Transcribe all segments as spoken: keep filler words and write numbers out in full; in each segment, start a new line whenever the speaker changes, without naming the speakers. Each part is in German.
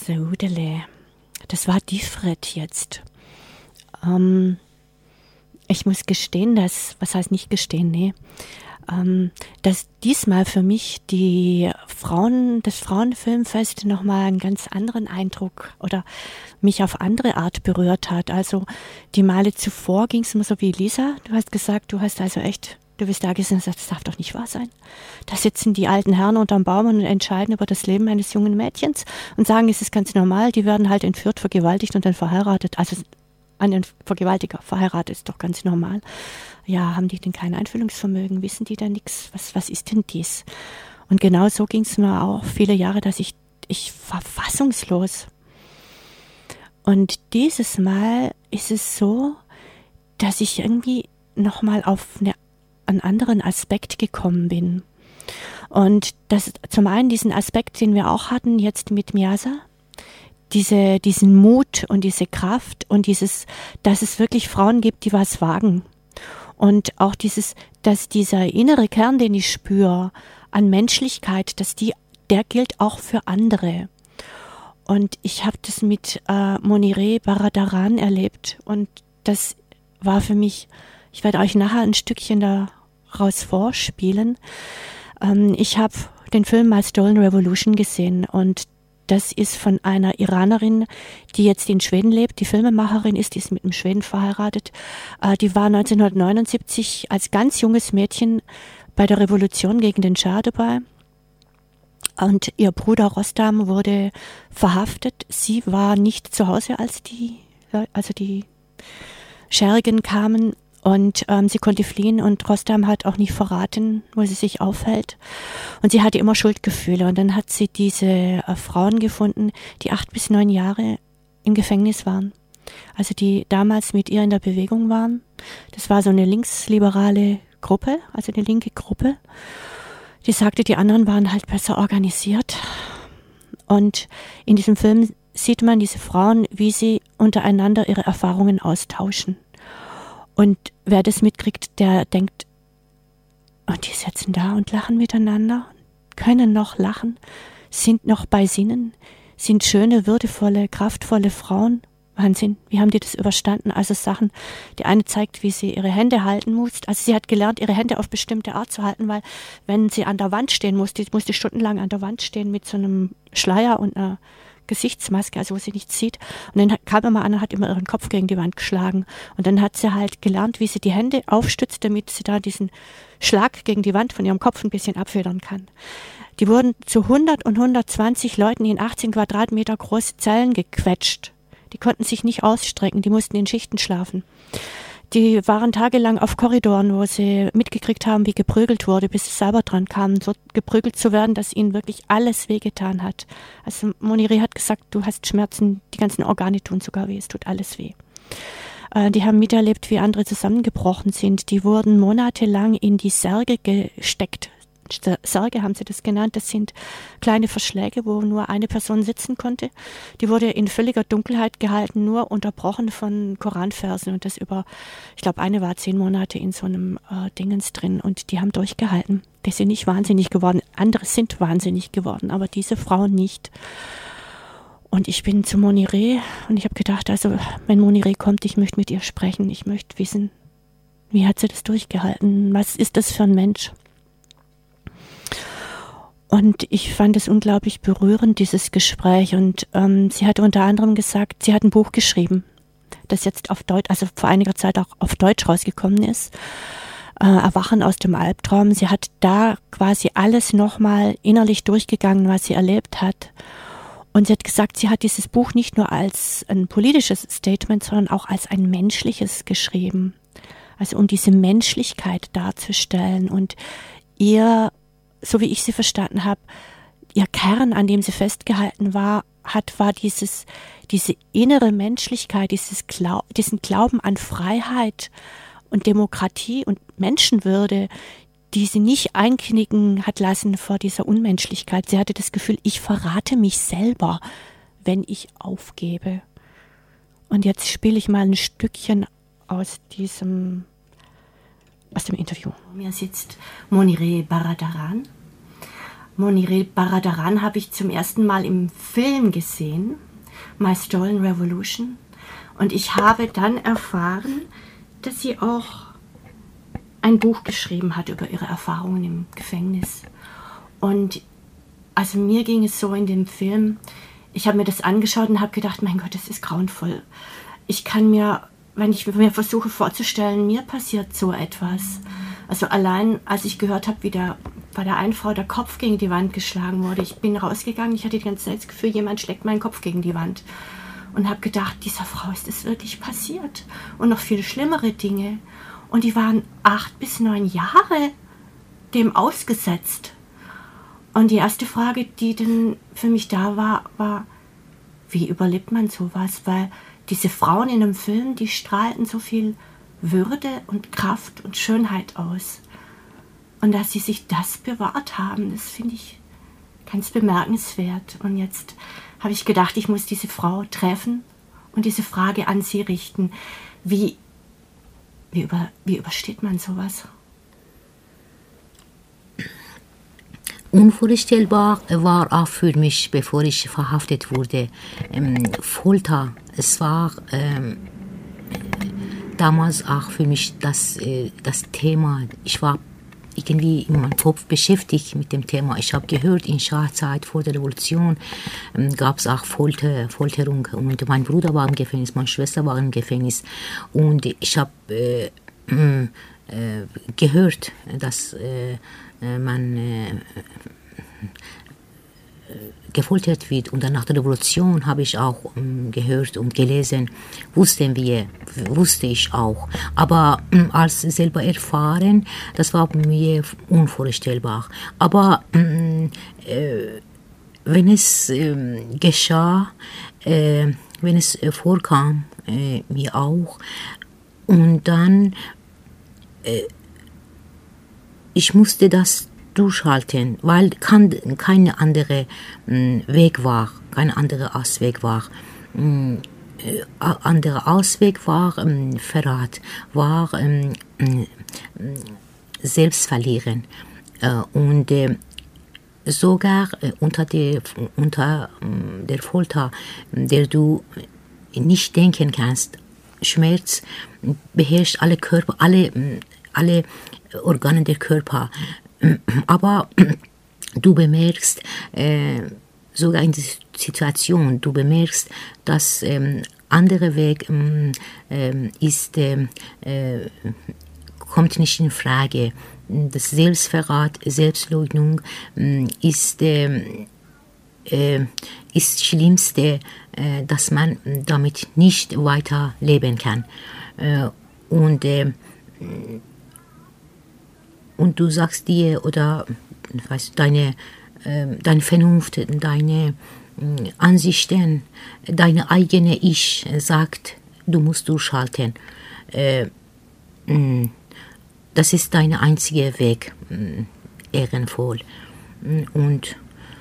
Sudele. Das war Diffret jetzt. Ähm, ich muss gestehen, dass, was heißt nicht gestehen, nee, ähm, dass diesmal für mich die Frauen, das Frauenfilmfest nochmal einen ganz anderen Eindruck oder mich auf andere Art berührt hat. Also die Male zuvor ging es mir so wie Lisa. Du hast gesagt, du hast also echt, du bist da gesessen und sagst, das darf doch nicht wahr sein. Da sitzen die alten Herren unterm Baum und entscheiden über das Leben eines jungen Mädchens und sagen, es ist ganz normal, die werden halt entführt, vergewaltigt und dann verheiratet. Also an den Vergewaltiger verheiratet ist doch ganz normal. Ja, haben die denn kein Einfühlungsvermögen? Wissen die da nichts? Was, was ist denn dies? Und genau so ging es mir auch viele Jahre, dass ich, ich war fassungslos. Und dieses Mal ist es so, dass ich irgendwie nochmal auf eine, einen anderen Aspekt gekommen bin. Und das zum einen diesen Aspekt, den wir auch hatten jetzt mit Miyasa, diese, diesen Mut und diese Kraft und dieses, dass es wirklich Frauen gibt, die was wagen. Und auch dieses, dass dieser innere Kern, den ich spüre, an Menschlichkeit, dass die, der gilt auch für andere. Und ich habe das mit äh, Monireh Baradaran erlebt und das war für mich, ich werde euch nachher ein Stückchen daraus vorspielen. Ähm, ich habe den Film My Stolen Revolution gesehen und das ist von einer Iranerin, die jetzt in Schweden lebt, die Filmemacherin ist, die ist mit einem Schweden verheiratet. Äh, die war neunzehnhundertneunundsiebzig als ganz junges Mädchen bei der Revolution gegen den Schah dabei. Und ihr Bruder Rostam wurde verhaftet. Sie war nicht zu Hause, als die, also die Schergen kamen. Und ähm, sie konnte fliehen und Rostam hat auch nicht verraten, wo sie sich aufhält. Und sie hatte immer Schuldgefühle. Und dann hat sie diese äh, Frauen gefunden, die acht bis neun Jahre im Gefängnis waren. Also die damals mit ihr in der Bewegung waren. Das war so eine linksliberale Gruppe, also eine linke Gruppe. Die sagte, die anderen waren halt besser organisiert. Und in diesem Film sieht man diese Frauen, wie sie untereinander ihre Erfahrungen austauschen. Und wer das mitkriegt, der denkt, oh, die sitzen da und lachen miteinander, können noch lachen, sind noch bei Sinnen, sind schöne, würdevolle, kraftvolle Frauen. Wahnsinn, wie haben die das überstanden? Also Sachen, die eine zeigt, wie sie ihre Hände halten muss. Also sie hat gelernt, ihre Hände auf bestimmte Art zu halten, weil wenn sie an der Wand stehen musste, musste stundenlang an der Wand stehen mit so einem Schleier und einer Gesichtsmaske, also wo sie nichts sieht. Und dann kam immer an und hat immer ihren Kopf gegen die Wand geschlagen. Und dann hat sie halt gelernt, wie sie die Hände aufstützt, damit sie da diesen Schlag gegen die Wand von ihrem Kopf ein bisschen abfedern kann. Die wurden zu hundert und hundertzwanzig Leuten in achtzehn Quadratmeter große Zellen gequetscht. Die konnten sich nicht ausstrecken, die mussten in Schichten schlafen. Die waren tagelang auf Korridoren, wo sie mitgekriegt haben, wie geprügelt wurde, bis sie selber dran kamen, so geprügelt zu werden, dass ihnen wirklich alles wehgetan hat. Also Monireh hat gesagt, du hast Schmerzen, die ganzen Organe tun sogar weh, es tut alles weh. Äh, die haben miterlebt, wie andere zusammengebrochen sind. Die wurden monatelang in die Särge gesteckt. Särge haben sie das genannt, das sind kleine Verschläge, wo nur eine Person sitzen konnte. Die wurde in völliger Dunkelheit gehalten, nur unterbrochen von Koranversen und das über, ich glaube, eine war zehn Monate in so einem äh, Dingens drin und die haben durchgehalten. Die sind nicht wahnsinnig geworden, andere sind wahnsinnig geworden, aber diese Frauen nicht. Und ich bin zu Monireh und ich habe gedacht, also wenn Monireh kommt, ich möchte mit ihr sprechen, ich möchte wissen, wie hat sie das durchgehalten, was ist das für ein Mensch? Und ich fand es unglaublich berührend, dieses Gespräch. Und ähm, sie hat unter anderem gesagt, sie hat ein Buch geschrieben, das jetzt auf Deutsch, also vor einiger Zeit auch auf Deutsch rausgekommen ist. Äh, Erwachen aus dem Albtraum. Sie hat da quasi alles nochmal innerlich durchgegangen, was sie erlebt hat. Und sie hat gesagt, sie hat dieses Buch nicht nur als ein politisches Statement, sondern auch als ein menschliches geschrieben. Also um diese Menschlichkeit darzustellen und ihr, so wie ich sie verstanden habe, ihr Kern, an dem sie festgehalten war, hat, war dieses, diese innere Menschlichkeit, dieses Glau- diesen Glauben an Freiheit und Demokratie und Menschenwürde, die sie nicht einknicken hat lassen vor dieser Unmenschlichkeit. Sie hatte das Gefühl, ich verrate mich selber, wenn ich aufgebe. Und jetzt spiele ich mal ein Stückchen aus diesem, aus dem Interview. Vor mir sitzt Monireh Baradaran. Monireh Baradaran habe ich zum ersten Mal im Film gesehen, My Stolen Revolution. Und ich habe dann erfahren, dass sie auch ein Buch geschrieben hat über ihre Erfahrungen im Gefängnis. Und also mir ging es so in dem Film, ich habe mir das angeschaut und habe gedacht, mein Gott, das ist grauenvoll. Ich kann mir, wenn ich mir versuche vorzustellen, mir passiert so etwas. Also allein, als ich gehört habe, wie der, bei der einen Frau der Kopf gegen die Wand geschlagen wurde, ich bin rausgegangen, ich hatte die ganze Zeit das Gefühl, jemand schlägt meinen Kopf gegen die Wand. Und habe gedacht, dieser Frau ist das wirklich passiert. Und noch viel schlimmere Dinge. Und die waren acht bis neun Jahre dem ausgesetzt. Und die erste Frage, die dann für mich da war, war, wie überlebt man sowas? Weil diese Frauen in dem Film, die strahlten so viel Würde und Kraft und Schönheit aus. Und dass sie sich das bewahrt haben, das finde ich ganz bemerkenswert. Und jetzt habe ich gedacht, ich muss diese Frau treffen und diese Frage an sie richten. Wie, wie, über, wie übersteht man sowas?
Unvorstellbar war auch für mich, bevor ich verhaftet wurde, ähm, Folter. Es war ähm, damals auch für mich das, äh, das Thema. Ich war irgendwie in meinem Kopf beschäftigt mit dem Thema. Ich habe gehört, in Schahzeit vor der Revolution ähm, gab es auch Folter, Folterung. Und mein Bruder war im Gefängnis, meine Schwester war im Gefängnis. Und ich habe äh, äh, gehört, dass äh, man äh, gefoltert wird. Und dann nach der Revolution habe ich auch ähm, gehört und gelesen, wussten wir, wusste ich auch. Aber ähm, als selber erfahren, das war mir unvorstellbar. Aber ähm, äh, wenn es äh, geschah, äh, wenn es äh, vorkam, äh, mir auch, und dann äh, ich musste das durchhalten, weil kein keine andere mh, Weg war, kein anderer Ausweg war. Mh, äh, anderer Ausweg war mh, Verrat, war mh, mh, Selbstverlieren. Äh, und äh, sogar äh, unter, der, unter äh, der Folter, der du nicht denken kannst, Schmerz beherrscht alle Körper, alle, alle Organe der Körper. Aber du bemerkst, äh, sogar in dieser Situation, du bemerkst, dass ähm, andere Weg ähm, ist, äh, kommt nicht in Frage. Das Selbstverrat, Selbstleugnung äh, ist, äh, äh, ist das Schlimmste, äh, dass man damit nicht weiter leben kann. Äh, und äh, Und du sagst dir, oder weißt, deine, äh, deine Vernunft, deine äh, Ansichten, deine eigene Ich sagt, du musst durchhalten. Äh, mh, das ist dein einziger Weg, mh, ehrenvoll. Und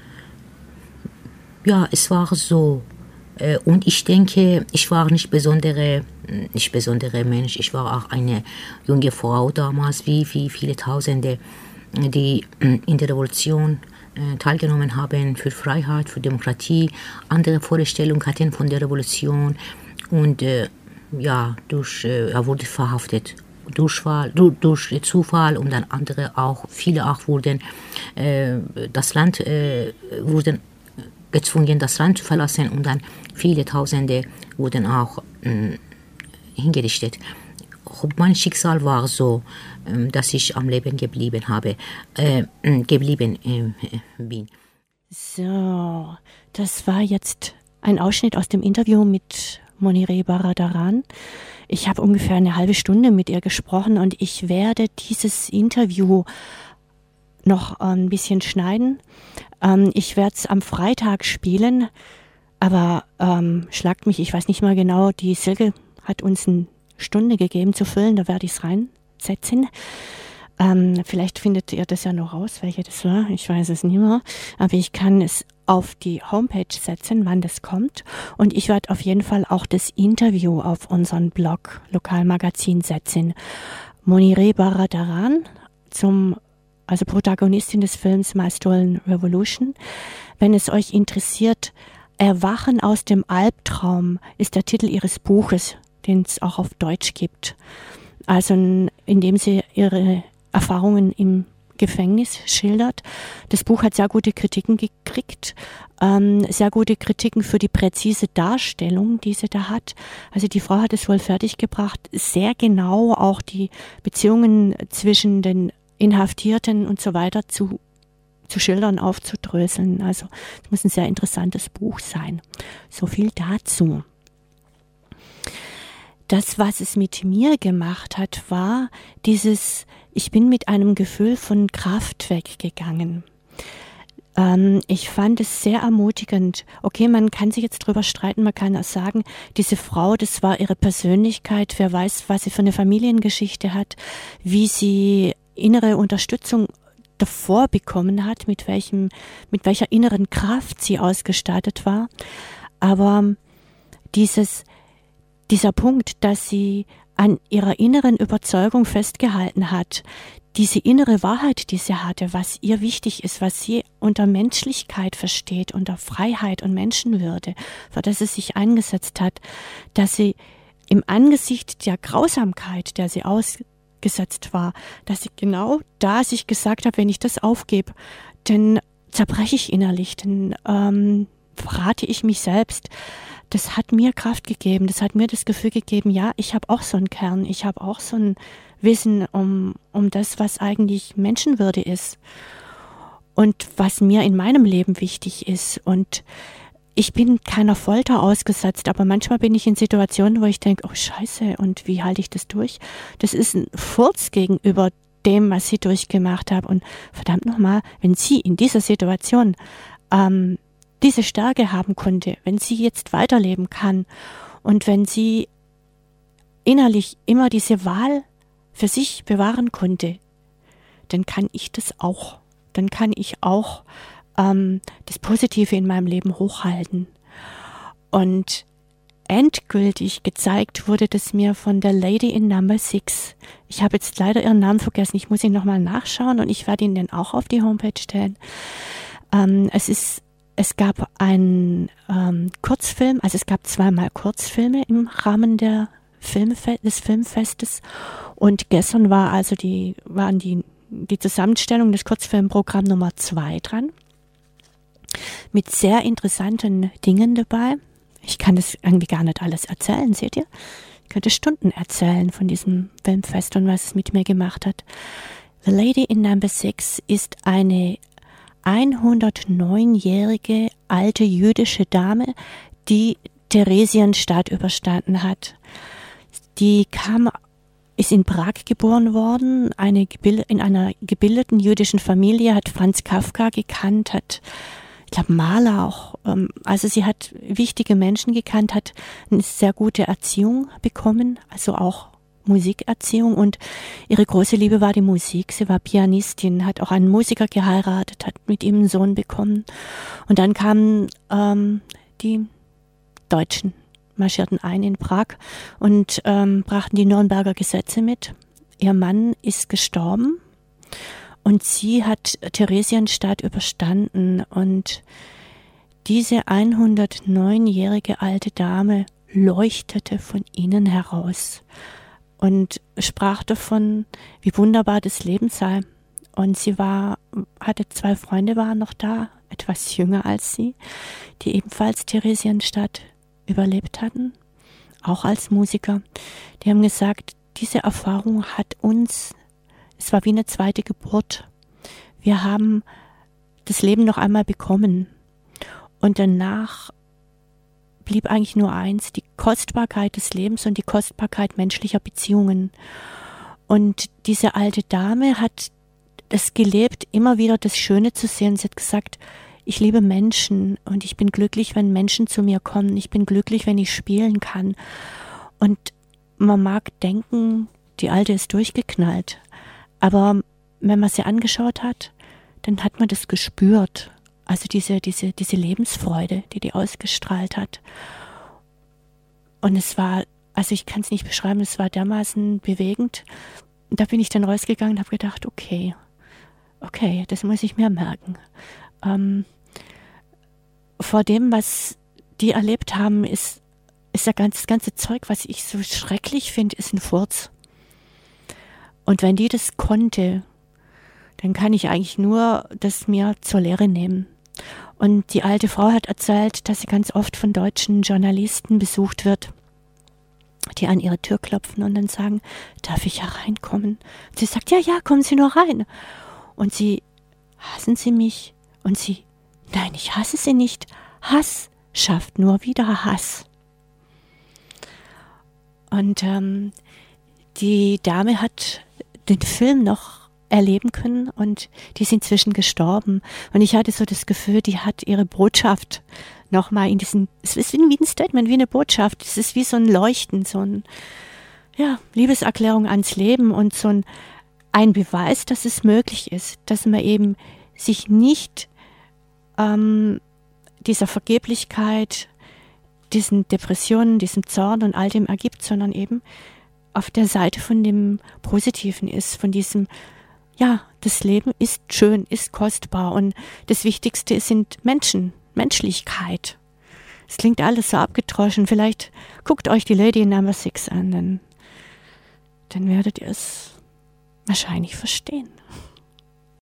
ja, es war so. Äh, und ich denke, ich war nicht besondere nicht besondere Mensch. Ich war auch eine junge Frau damals, wie, wie viele Tausende, die in der Revolution äh, teilgenommen haben für Freiheit, für Demokratie, andere Vorstellungen hatten von der Revolution und äh, ja, durch, äh, er wurde verhaftet. Durchfall, durch, durch Zufall und dann andere auch, viele auch wurden, äh, das Land, äh, wurden gezwungen, das Land zu verlassen und dann viele Tausende wurden auch äh, hingerichtet. Mein Schicksal war so, dass ich am Leben geblieben habe, äh, geblieben äh, bin.
So, das war jetzt ein Ausschnitt aus dem Interview mit Monireh Baradaran. Ich habe ungefähr eine halbe Stunde mit ihr gesprochen und ich werde dieses Interview noch ein bisschen schneiden. Ähm, ich werde es am Freitag spielen, aber ähm, schlagt mich, ich weiß nicht mal genau, die Silke hat uns eine Stunde gegeben zu füllen, da werde ich es reinsetzen. Ähm, vielleicht findet ihr das ja noch raus, welche das war, ich weiß es nicht mehr, aber ich kann es auf die Homepage setzen, wann das kommt, und ich werde auf jeden Fall auch das Interview auf unseren Blog Lokalmagazin setzen. Monireh Baradaran zum also Protagonistin des Films My Stolen Revolution. Wenn es euch interessiert, Erwachen aus dem Albtraum ist der Titel ihres Buches, den es auch auf Deutsch gibt. Also in dem sie ihre Erfahrungen im Gefängnis schildert. Das Buch hat sehr gute Kritiken gekriegt, ähm, sehr gute Kritiken für die präzise Darstellung, die sie da hat. Also die Frau hat es wohl fertiggebracht, sehr genau auch die Beziehungen zwischen den Inhaftierten und so weiter zu, zu schildern, aufzudröseln. Also es muss ein sehr interessantes Buch sein. So viel dazu. Das, was es mit mir gemacht hat, war dieses, ich bin mit einem Gefühl von Kraft weggegangen. Ähm, ich fand es sehr ermutigend. Okay, man kann sich jetzt drüber streiten, man kann auch sagen, diese Frau, das war ihre Persönlichkeit, wer weiß, was sie für eine Familiengeschichte hat, wie sie innere Unterstützung davor bekommen hat, mit welchem, mit welcher inneren Kraft sie ausgestattet war. Aber dieses Dieser Punkt, dass sie an ihrer inneren Überzeugung festgehalten hat, diese innere Wahrheit, die sie hatte, was ihr wichtig ist, was sie unter Menschlichkeit versteht, unter Freiheit und Menschenwürde, für das sie sich eingesetzt hat, dass sie im Angesicht der Grausamkeit, der sie ausgesetzt war, dass sie genau da sich gesagt hat, wenn ich das aufgebe, dann zerbreche ich innerlich, dann ähm, verrate ich mich selbst. Das hat mir Kraft gegeben, das hat mir das Gefühl gegeben, ja, ich habe auch so einen Kern, ich habe auch so ein Wissen um, um das, was eigentlich Menschenwürde ist und was mir in meinem Leben wichtig ist. Und ich bin keiner Folter ausgesetzt, aber manchmal bin ich in Situationen, wo ich denke, oh Scheiße, und wie halte ich das durch? Das ist ein Furz gegenüber dem, was sie durchgemacht hat. Und verdammt nochmal, wenn sie in dieser Situation ähm, diese Stärke haben konnte, wenn sie jetzt weiterleben kann und wenn sie innerlich immer diese Wahl für sich bewahren konnte, dann kann ich das auch. Dann kann ich auch ähm, das Positive in meinem Leben hochhalten. Und endgültig gezeigt wurde das mir von der Lady in Number Six. Ich habe jetzt leider ihren Namen vergessen, ich muss ihn nochmal nachschauen und ich werde ihn dann auch auf die Homepage stellen. Ähm, es ist Es gab einen ähm, Kurzfilm, also es gab zweimal Kurzfilme im Rahmen der Filmfe- des Filmfestes und gestern war also die, waren die, die Zusammenstellung des Kurzfilmprogramm Nummer zwei dran, mit sehr interessanten Dingen dabei. Ich kann das irgendwie gar nicht alles erzählen, seht ihr? Ich könnte Stunden erzählen von diesem Filmfest und was es mit mir gemacht hat. The Lady in Number Six ist eine hundertneunjährige alte jüdische Dame, die Theresienstadt überstanden hat. Die kam, ist in Prag geboren worden, eine gebild, in einer gebildeten jüdischen Familie, hat Franz Kafka gekannt, hat, ich glaube, Maler auch. Also sie hat wichtige Menschen gekannt, hat eine sehr gute Erziehung bekommen, also auch Musikerziehung, und ihre große Liebe war die Musik. Sie war Pianistin, hat auch einen Musiker geheiratet, hat mit ihm einen Sohn bekommen. Und dann kamen ähm, die Deutschen, marschierten ein in Prag und ähm, brachten die Nürnberger Gesetze mit. Ihr Mann ist gestorben und sie hat Theresienstadt überstanden. Und diese hundertneunjährige alte Dame leuchtete von innen heraus und sprach davon, wie wunderbar das Leben sei. Und sie war, hatte zwei Freunde, waren noch da, etwas jünger als sie, die ebenfalls Theresienstadt überlebt hatten, auch als Musiker. Die haben gesagt, diese Erfahrung hat uns, es war wie eine zweite Geburt. Wir haben das Leben noch einmal bekommen. Und danach blieb eigentlich nur eins, die Kostbarkeit des Lebens und die Kostbarkeit menschlicher Beziehungen. Und diese alte Dame hat das gelebt, immer wieder das Schöne zu sehen. Sie hat gesagt, ich liebe Menschen und ich bin glücklich, wenn Menschen zu mir kommen. Ich bin glücklich, wenn ich spielen kann. Und man mag denken, die Alte ist durchgeknallt. Aber wenn man sie angeschaut hat, dann hat man das gespürt. Also diese, diese, diese Lebensfreude, die die ausgestrahlt hat. Und es war, also ich kann es nicht beschreiben, es war dermaßen bewegend. Und da bin ich dann rausgegangen und habe gedacht, okay, okay, das muss ich mir merken. Ähm, vor dem, was die erlebt haben, ist, ist ja ganz, das ganze Zeug, was ich so schrecklich finde, ist ein Furz. Und wenn die das konnte, dann kann ich eigentlich nur das mir zur Lehre nehmen. Und die alte Frau hat erzählt, dass sie ganz oft von deutschen Journalisten besucht wird, die an ihre Tür klopfen und dann sagen, darf ich hereinkommen? Und sie sagt, ja, ja, kommen Sie nur rein. Und sie, hassen Sie mich? Und sie, nein, ich hasse Sie nicht. Hass schafft nur wieder Hass. Und ähm, die Dame hat den Film noch erleben können und die ist inzwischen gestorben. Und ich hatte so das Gefühl, die hat ihre Botschaft nochmal in diesen, es ist wie ein Statement, wie eine Botschaft. Es ist wie so ein Leuchten, so ein, ja, Liebeserklärung ans Leben und so ein, ein Beweis, dass es möglich ist, dass man eben sich nicht ähm, dieser Vergeblichkeit, diesen Depressionen, diesem Zorn und all dem ergibt, sondern eben auf der Seite von dem Positiven ist, von diesem, ja, das Leben ist schön, ist kostbar und das Wichtigste sind Menschen, Menschlichkeit. Es klingt alles so abgedroschen. Vielleicht guckt euch die Lady in Number Six an, dann, dann werdet ihr es wahrscheinlich verstehen.